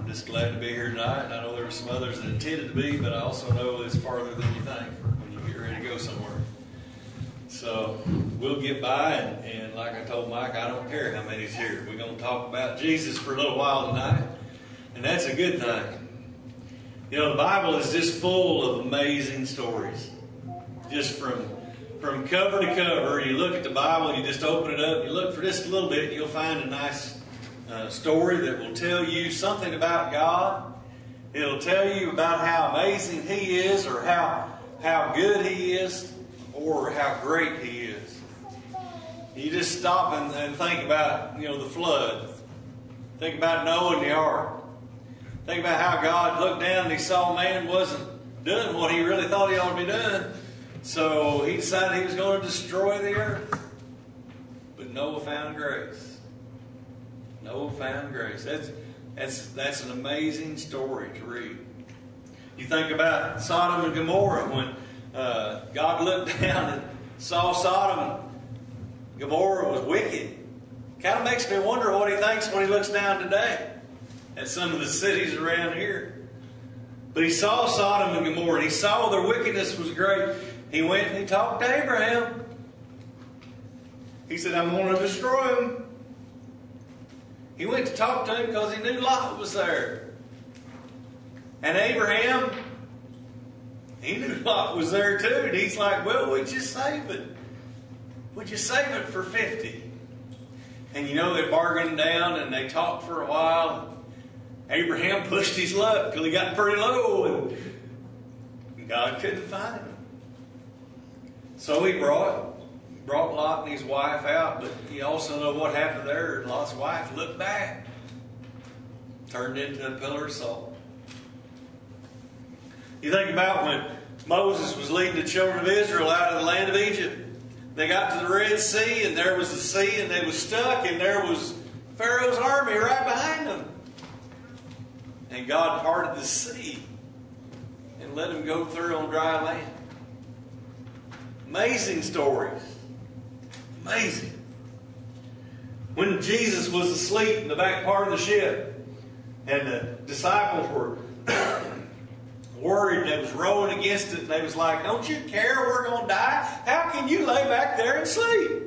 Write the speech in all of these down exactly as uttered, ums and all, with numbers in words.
Just glad to be here tonight. And I know there were some others that intended to be, but I also know it's farther than you think when you get ready to go somewhere. So we'll get by, and, and like I told Mike, I don't care how many's here. We're going to talk about Jesus for a little while tonight, and that's a good thing. You know, the Bible is just full of amazing stories. Just from from cover to cover, you look at the Bible, you just open it up, you look for just a little bit, you'll find a nice uh, story that will tell you something about God. It'll tell you about how amazing He is, or how how good He is, or how great He is. You just stop and, and think about, you know, the flood. Think about Noah and the ark. Think about how God looked down and He saw man wasn't doing what He really thought He ought to be doing. So He decided He was going to destroy the earth. But Noah found grace. Noah found grace. That's, that's, that's an amazing story to read. You think about Sodom and Gomorrah, when uh, God looked down and saw Sodom and Gomorrah was wicked. Kind of makes me wonder what He thinks when He looks down today at some of the cities around here. But He saw Sodom and Gomorrah, and He saw their wickedness was great. He went and He talked to Abraham. He said, I'm going to destroy them. He went to talk to him because he knew Lot was there. And Abraham, he knew Lot was there too. And he's like, well, would you save it? Would you save it for fifty? And you know, they bargained down and they talked for a while. Abraham pushed his luck till he got pretty low, and God couldn't find him. So he brought, brought Lot and his wife out, but you also know what happened there. Lot's wife looked back, turned into a pillar of salt. You think about when Moses was leading the children of Israel out of the land of Egypt. They got to the Red Sea, and there was the sea, and they was stuck, and there was Pharaoh's army right behind them. And God parted the sea and let them go through on dry land. Amazing stories. Amazing. When Jesus was asleep in the back part of the ship, and the disciples were worried, they was rowing against it, and they was like, don't you care we're going to die? How can you lay back there and sleep?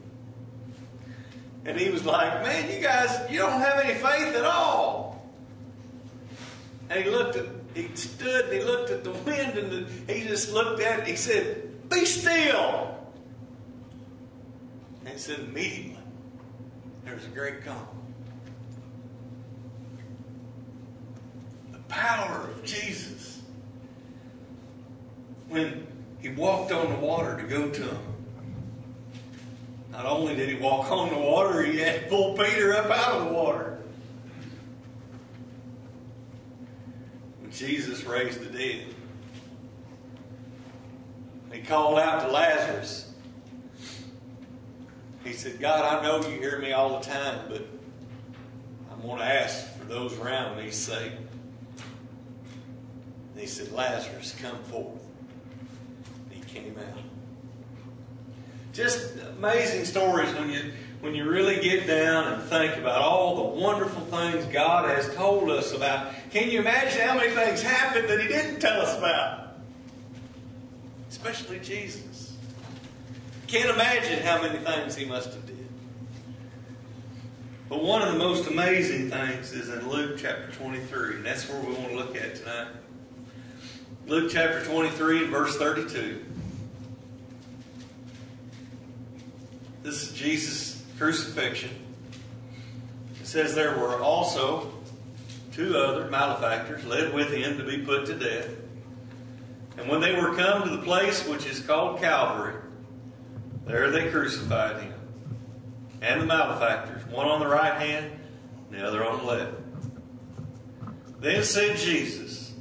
And He was like, man, you guys, you don't have any faith at all. And he looked at, he stood and he looked at the wind, and the, he just looked at it and he said, be still. And he said, immediately, there was a great calm. The power of Jesus. When He walked on the water to go to him, not only did He walk on the water, He had to pull Peter up out of the water. When Jesus raised the dead, He called out to Lazarus. He said, God, I know you hear me all the time, but I'm going to ask for those around me's sake. And He said, Lazarus, come forth. And he came out. Just amazing stories when you when you really get down and think about all the wonderful things God has told us about. Can you imagine how many things happened that He didn't tell us about? Especially Jesus. Can't imagine how many things He must have did. But one of the most amazing things is in Luke chapter twenty-three. And that's where we want to look at tonight. Luke chapter twenty-three and verse thirty-two. This is Jesus' crucifixion. It says there were also two other malefactors led with Him to be put to death. And when they were come to the place which is called Calvary, there they crucified Him and the malefactors, one on the right hand and the other on the left. Then said Jesus,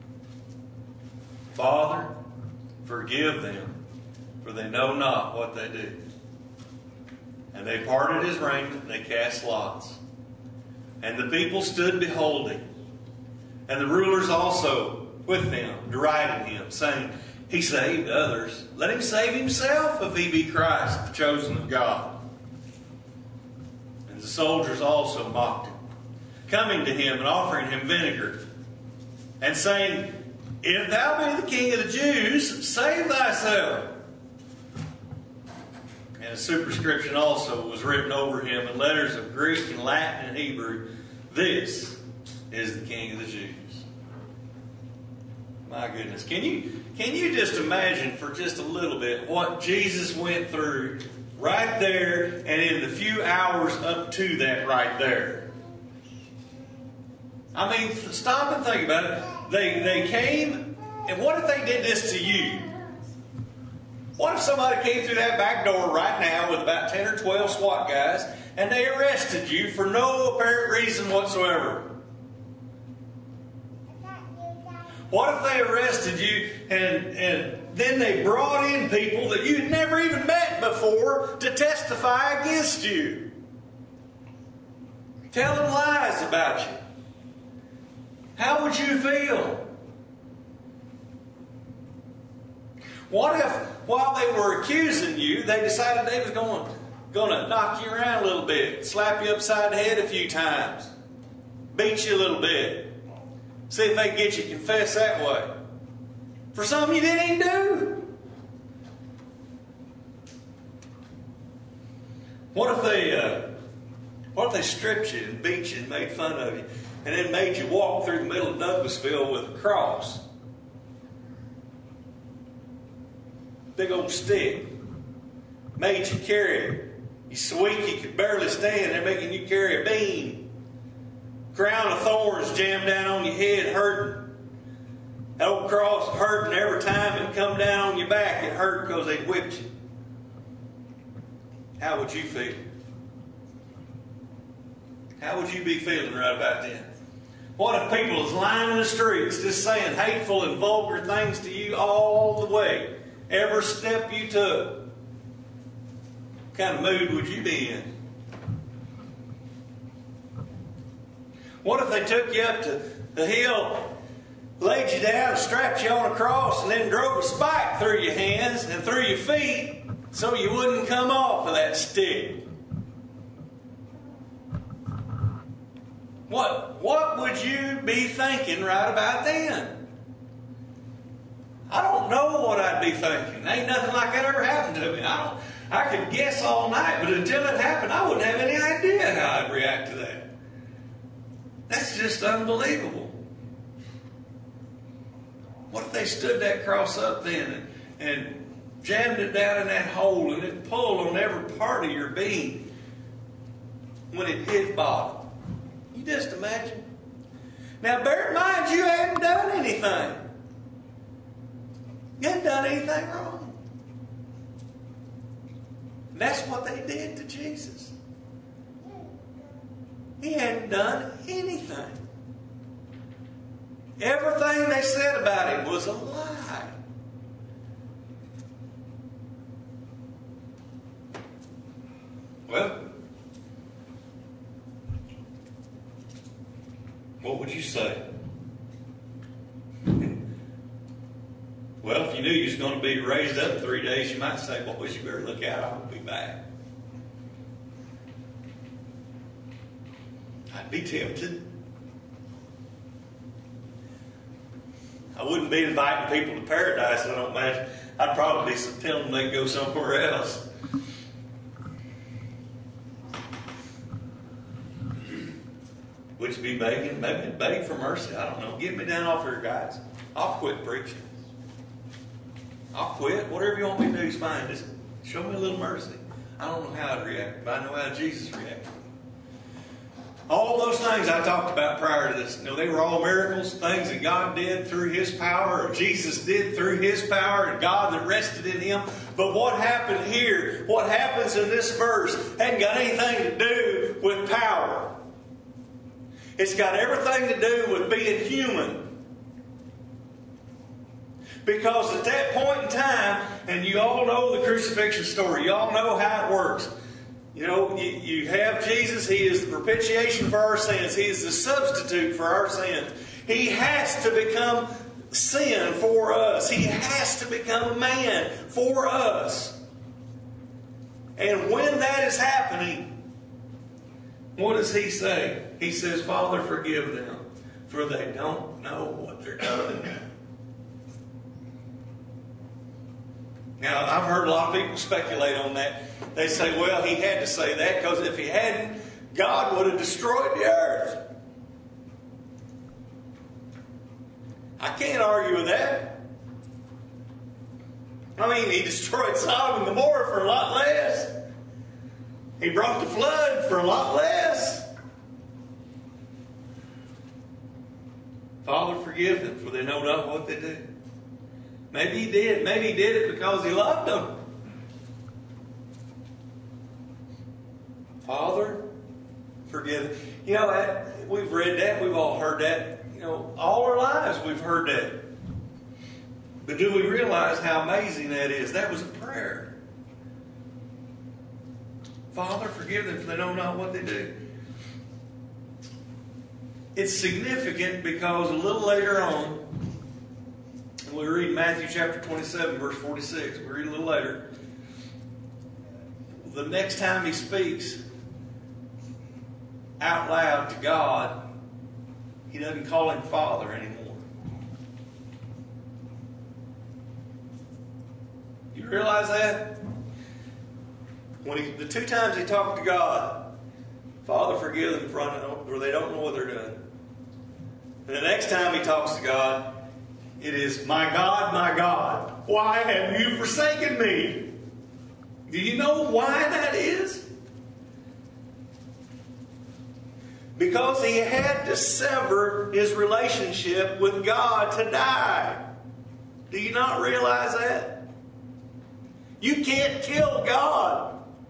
Father, forgive them, for they know not what they do. And they parted His raiment, and they cast lots. And the people stood beholding. And the rulers also with them derided Him, saying, He saved others. Let Him save Himself, if He be Christ, the chosen of God. And the soldiers also mocked Him, coming to him and offering him vinegar, and saying, "If thou be the King of the Jews, save thyself." And a superscription also was written over him in letters of Greek and Latin and Hebrew, "This is the King of the Jews." My goodness. Can you, can you just imagine for just a little bit what Jesus went through right there and in the few hours up to that right there? I mean, stop and think about it. They, they came, and what if they did this to you? What if somebody came through that back door right now with about ten or twelve SWAT guys and they arrested you for no apparent reason whatsoever? What if they arrested you and, and then they brought in people that you'd never even met before to testify against you? Telling lies about you. How would you feel? What if, while they were accusing you, they decided they was going, going to knock you around a little bit, slap you upside the head a few times, beat you a little bit? See if they can get you to confess that way. For something you didn't even do. What if they, uh, what if they stripped you and beat you and made fun of you, and then made you walk through the middle of Douglasville with a cross? Big old stick. Made you carry it. You so weak you could barely stand. They're making you carry a beam. Crown of thorns jammed down on your head, hurting. That old cross hurting every time it come down on your back. It hurt because they whipped you. How would you feel? How would you be feeling right about then? What if people was lining the streets just saying hateful and vulgar things to you all the way? Every step you took. What kind of mood would you be in? What if they took you up to the hill, laid you down, strapped you on a cross, and then drove a spike through your hands and through your feet so you wouldn't come off of that stick? What, what would you be thinking right about then? I don't know what I'd be thinking. Ain't nothing like that ever happened to me. I don't. I could guess all night, but until it happened, I wouldn't have any idea how I'd react to that. That's just unbelievable. What if they stood that cross up then and, and jammed it down in that hole and it pulled on every part of your being when it hit bottom? You just imagine. Now bear in mind, you hadn't done anything. You hadn't done anything wrong. And that's what they did to Jesus. He hadn't done anything. Everything they said about him was a lie. Well, what would you say? Well, if you knew you was going to be raised up in three days, you might say, "Boy, you better look out, I'm going to be back." I'd be tempted. I wouldn't be inviting people to paradise, I don't imagine. I'd probably be telling them they can go somewhere else. Would you be begging? Maybe beg for mercy. I don't know. Get me down off here, guys. I'll quit preaching. I'll quit. Whatever you want me to do is fine. Just show me a little mercy. I don't know how I'd react, but I know how Jesus reacted. All those things I talked about prior to this, you know, they were all miracles, things that God did through His power, or Jesus did through His power, and God that rested in Him. But what happened here, what happens in this verse, hadn't got anything to do with power. It's got everything to do with being human. Because at that point in time, and you all know the crucifixion story, you all know how it works. You know, you, you have Jesus. He is the propitiation for our sins. He is the substitute for our sins. He has to become sin for us. He has to become a man for us. And when that is happening, What does he say? He says, Father, forgive them, for they don't know what they're doing. Now, I've heard a lot of people speculate on that. They say, well, he had to say that because if he hadn't, God would have destroyed the earth. I can't argue with that. I mean, he destroyed Sodom and Gomorrah for a lot less. He brought the flood for a lot less. Father, forgive them, for they know not what they do. Maybe he did. Maybe he did it because he loved them. Father, forgive them. You know, that, we've read that. We've all heard that. You know, all our lives we've heard that. But do we realize how amazing that is? That was a prayer. Father, forgive them, for they know not what they do. It's significant because a little later on, we read Matthew chapter twenty-seven, verse forty-six. We read a little later. The next time he speaks out loud to God, he doesn't call him Father anymore. You realize that? When he, the two times he talked to God, Father, forgive them, for they don't know what they're doing. And the next time he talks to God, it is, my God, my God, why have you forsaken me? Do you know why that is? Because he had to sever his relationship with God to die. Do you not realize that? You can't kill God.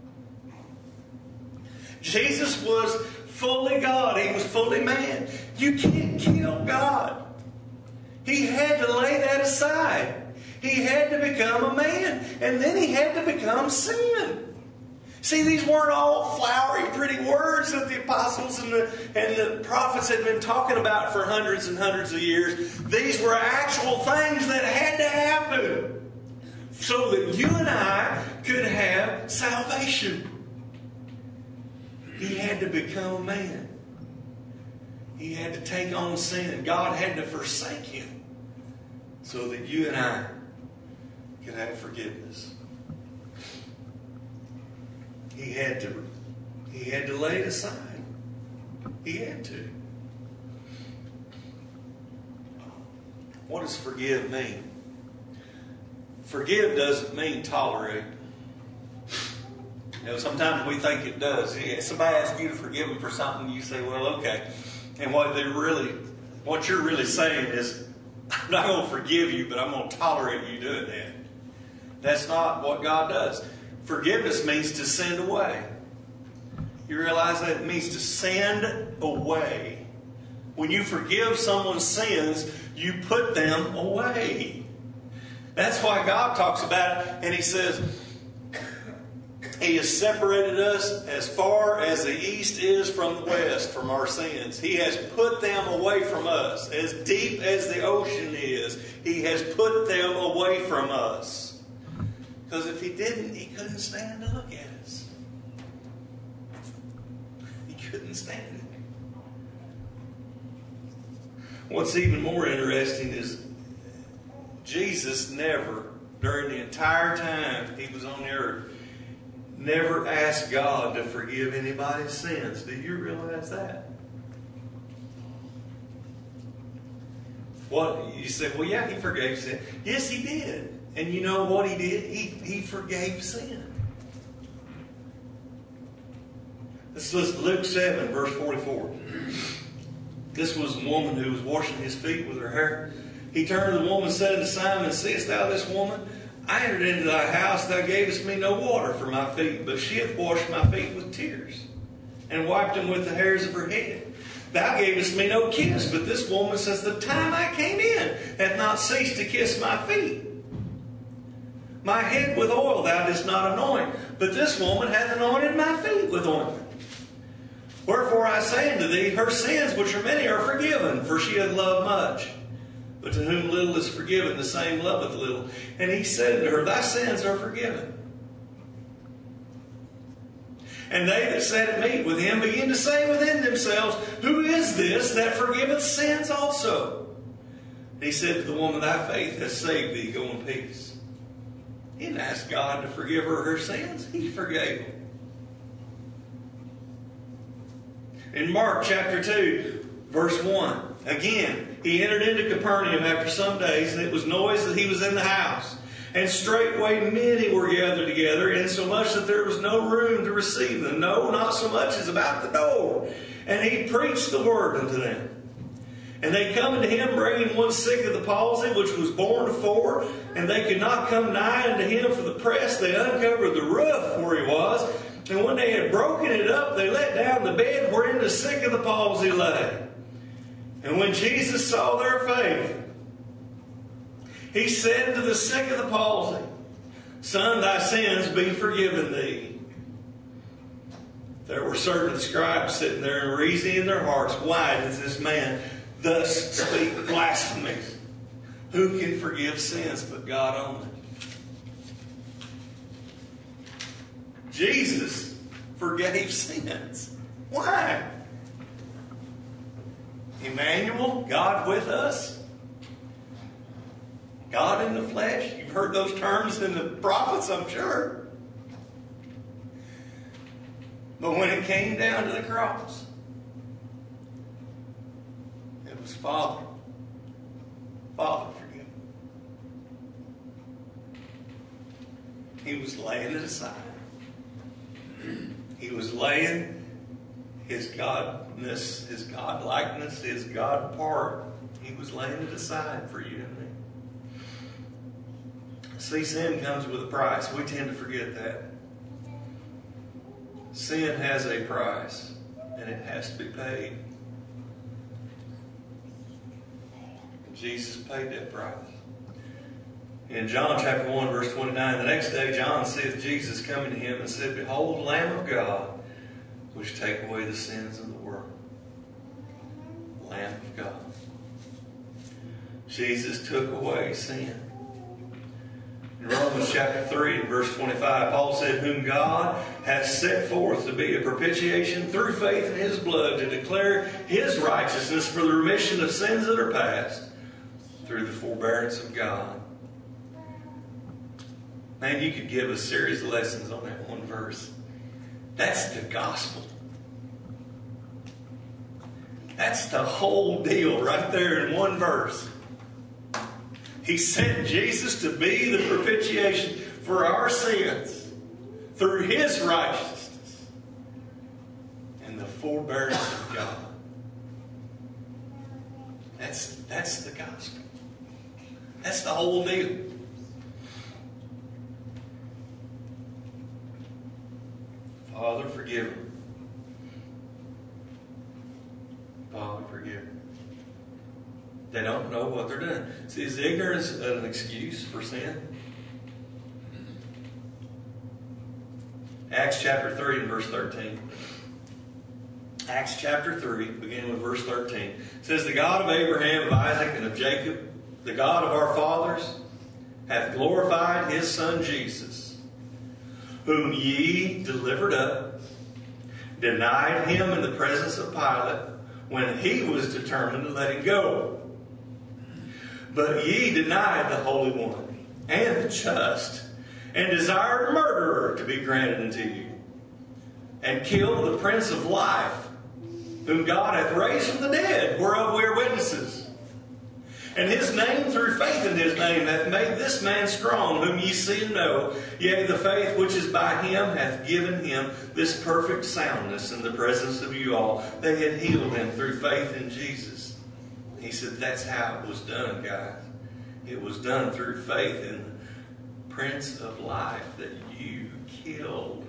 Jesus was fully God. He was fully man. You can't kill God. He had to lay that aside. He had to become a man. And then he had to become sin. See, these weren't all flowery, pretty words that the apostles and the, and the prophets had been talking about for hundreds and hundreds of years. These were actual things that had to happen so that you and I could have salvation. He had to become a man. He had to take on sin. God had to forsake him so that you and I could have forgiveness. He had to, he had to lay it aside. He had to. What does forgive mean? Forgive doesn't mean tolerate. You know, sometimes we think it does. Somebody asks you to forgive them for something, you say, well, okay. And what they really, what you're really saying is, I'm not going to forgive you, but I'm going to tolerate you doing that. That's not what God does. Forgiveness means to send away. You realize that it means to send away. When you forgive someone's sins, you put them away. That's why God talks about it, and He says, He has separated us as far as the east is from the west, from our sins. He has put them away from us. As deep as the ocean is, He has put them away from us. Because if He didn't, He couldn't stand to look at us. He couldn't stand it. What's even more interesting is Jesus never, during the entire time He was on the earth, never asked God to forgive anybody's sins. Do you realize that? What? You say, well, yeah, He forgave sin. Yes, He did. And you know what He did? He, he forgave sin. This is Luke seven, verse forty-four. This was a woman who was washing His feet with her hair. He turned to the woman and said unto Simon, seest thou this woman? I entered into thy house, thou gavest me no water for my feet, but she hath washed my feet with tears, and wiped them with the hairs of her head. Thou gavest me no kiss, but this woman says, the time I came in hath not ceased to kiss my feet. My head with oil thou didst not anoint, but this woman hath anointed my feet with ointment. Wherefore I say unto thee, her sins which are many are forgiven, for she hath loved much. But to whom little is forgiven, the same loveth little. And He said unto her, thy sins are forgiven. And they that sat at meat with him began to say within themselves, Who is this that forgiveth sins also? He said to the woman, Thy faith has saved thee. Go in peace. He didn't ask God to forgive her her sins. He forgave them. In Mark chapter two, verse one, again, he entered into Capernaum after some days, and it was noised that he was in the house. And straightway many were gathered together, insomuch that there was no room to receive them, no, not so much as about the door. And he preached the word unto them. And they come unto him, bringing one sick of the palsy, which was born afore, and they could not come nigh unto him for the press. They uncovered the roof where he was, and when they had broken it up, they let down the bed wherein the sick of the palsy lay. And when Jesus saw their faith, he said to the sick of the palsy, Son, thy sins be forgiven thee. There were certain scribes sitting there and reasoning in their hearts, Why does this man thus speak blasphemies? Who can forgive sins but God only? Jesus forgave sins. Why? Emmanuel, God with us. God in the flesh. You've heard those terms in the prophets, I'm sure. But when it came down to the cross, it was Father. Father, forgive me. He was laying it aside. He was laying his godness, his godlikeness, his God part. He was laying it aside for you and me. See, sin comes with a price. We tend to forget that. Sin has a price, and it has to be paid. Jesus paid that price. In John chapter one, verse twenty-nine, the next day John seeth Jesus coming to him and said, Behold, the Lamb of God, which take away the sins of the world. Lamb of God. Jesus took away sin. In Romans chapter three, verse twenty-five, Paul said, Whom God hath set forth to be a propitiation through faith in his blood, to declare his righteousness for the remission of sins that are past, through the forbearance of God. Man, you could give a series of lessons on that one verse. That's the gospel. That's the whole deal right there in one verse. He sent Jesus to be the propitiation for our sins through his righteousness and the forbearance of God. That's, that's the gospel. That's the whole deal. Father, forgive them. Father, forgive them. They don't know what they're doing. See, is ignorance an excuse for sin? Acts chapter three and verse thirteen. Acts chapter three, beginning with verse thirteen. It says, The God of Abraham, of Isaac, and of Jacob, the God of our fathers, hath glorified his Son Jesus, whom ye delivered up, denied him in the presence of Pilate, when he was determined to let him go. But ye denied the Holy One, and the just, and desired a murderer to be granted unto you, and killed the Prince of Life, whom God hath raised from the dead, whereof we are witnesses. And his name, through faith in his name, hath made this man strong, whom ye see and know. Yea, the faith which is by him hath given him this perfect soundness in the presence of you all. They had healed him through faith in Jesus. He said that's how it was done, guys. It was done through faith in the Prince of Life that you killed.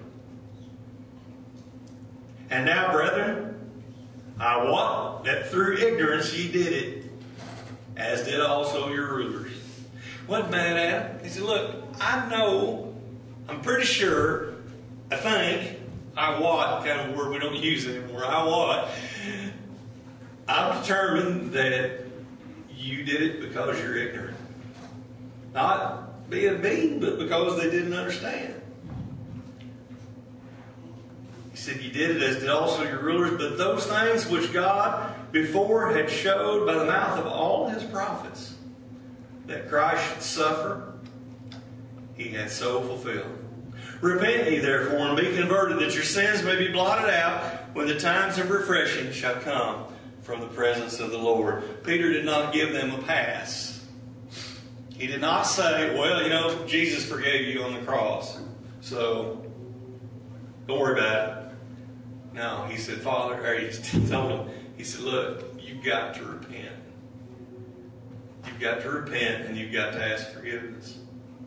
And now, brethren, I wot that through ignorance ye did it, as did also your rulers. What mad at him? He said, look, I know, I'm pretty sure, I think, I wot, kind of word we don't use anymore, I wot, I'm determined that you did it because you're ignorant. Not being mean, but because they didn't understand. said, you did it as did also your rulers, but those things which God before had showed by the mouth of all his prophets, that Christ should suffer, he hath so fulfilled. Repent ye therefore, and be converted, that your sins may be blotted out, when the times of refreshing shall come from the presence of the Lord. Peter did not give them a pass. He did not say, well, you know, Jesus forgave you on the cross, so don't worry about it. No, he said, Father, or he told him, he said, look, you've got to repent. You've got to repent, and you've got to ask forgiveness.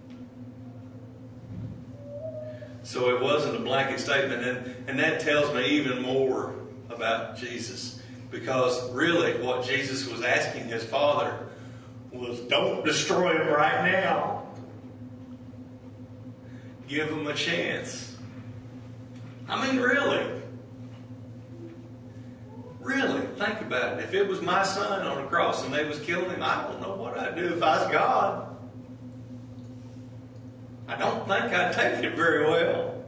So it wasn't a blanket statement, and, and that tells me even more about Jesus. Because really what Jesus was asking his Father was, don't destroy him right now. Give him a chance. I mean, really. Really, think about it. If it was my son on a cross and they was killing him, I don't know what I'd do if I was God. I don't think I'd take it very well.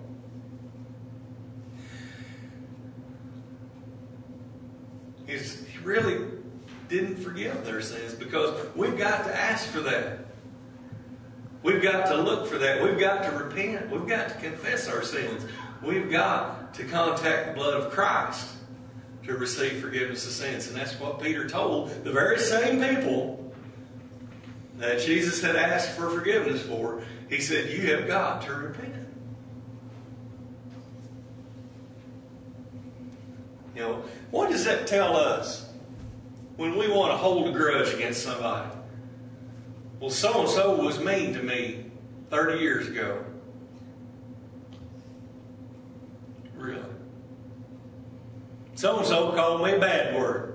He's, he really didn't forgive their sins, because we've got to ask for that. We've got to look for that. We've got to repent. We've got to confess our sins. We've got to contact the blood of Christ to receive forgiveness of sins. And that's what Peter told the very same people that Jesus had asked for forgiveness for. He said, you have got to repent. You know, what does that tell us when we want to hold a grudge against somebody? Well, so-and-so was mean to me thirty years ago. Really? So-and-so called me a bad word.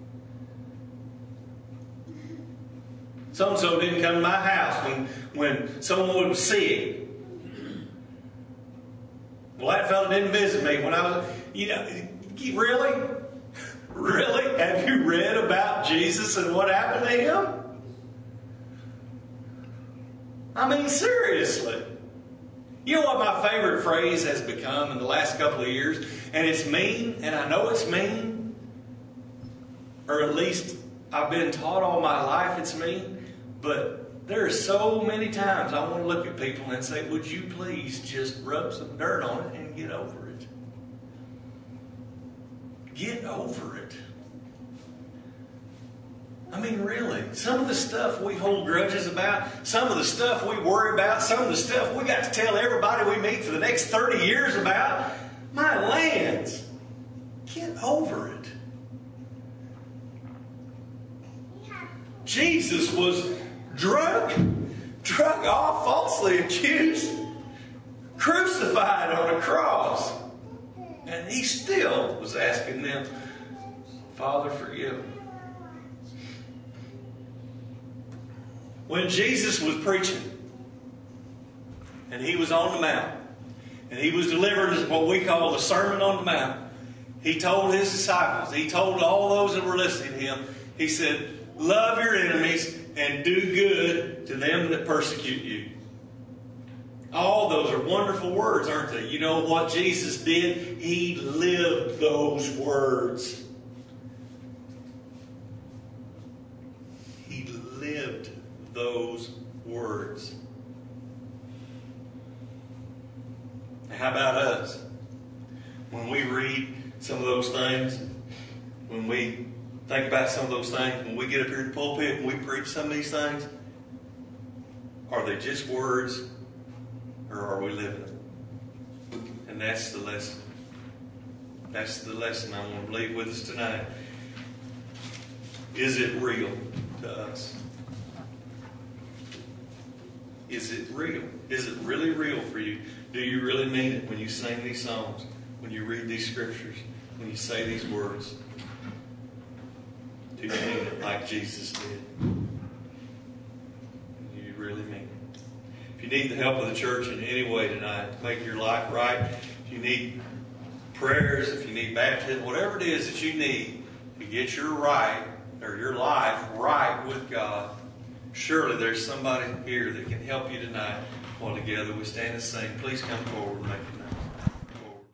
So-and-so didn't come to my house when, when someone was sick. Well, that fellow didn't visit me when I was... You know, really? Really? Have you read about Jesus and what happened to him? I mean, seriously. You know what my favorite phrase has become in the last couple of years? And it's mean, and I know it's mean. Or at least I've been taught all my life it's mean. But there are so many times I want to look at people and say, would you please just rub some dirt on it and get over it? Get over it. I mean, really, some of the stuff we hold grudges about, some of the stuff we worry about, some of the stuff we got to tell everybody we meet for the next thirty years about, my lands, get over it. Jesus was drug, drug off, falsely accused, crucified on a cross. And he still was asking them, Father, forgive them. When Jesus was preaching, and he was on the mount, and he was delivering what we call the Sermon on the Mount, he told his disciples, he told all those that were listening to him, he said, love your enemies and do good to them that persecute you. All those are wonderful words, aren't they? You know what Jesus did? He lived those words. He lived those words. How about us? When we read some of those things, when we think about some of those things, when we get up here in the pulpit and we preach some of these things, are they just words, or are we living them? And that's the lesson. That's the lesson I want to leave with us tonight. Is it real to us? Is it real? Is it really real for you? Do you really mean it when you sing these songs, when you read these scriptures, when you say these words? Do you mean it like Jesus did? Do you really mean it? If you need the help of the church in any way tonight to make your life right, if you need prayers, if you need baptism, whatever it is that you need to get your right or your life right with God, surely there's somebody here that can help you tonight. While together we stand and sing, please come forward and make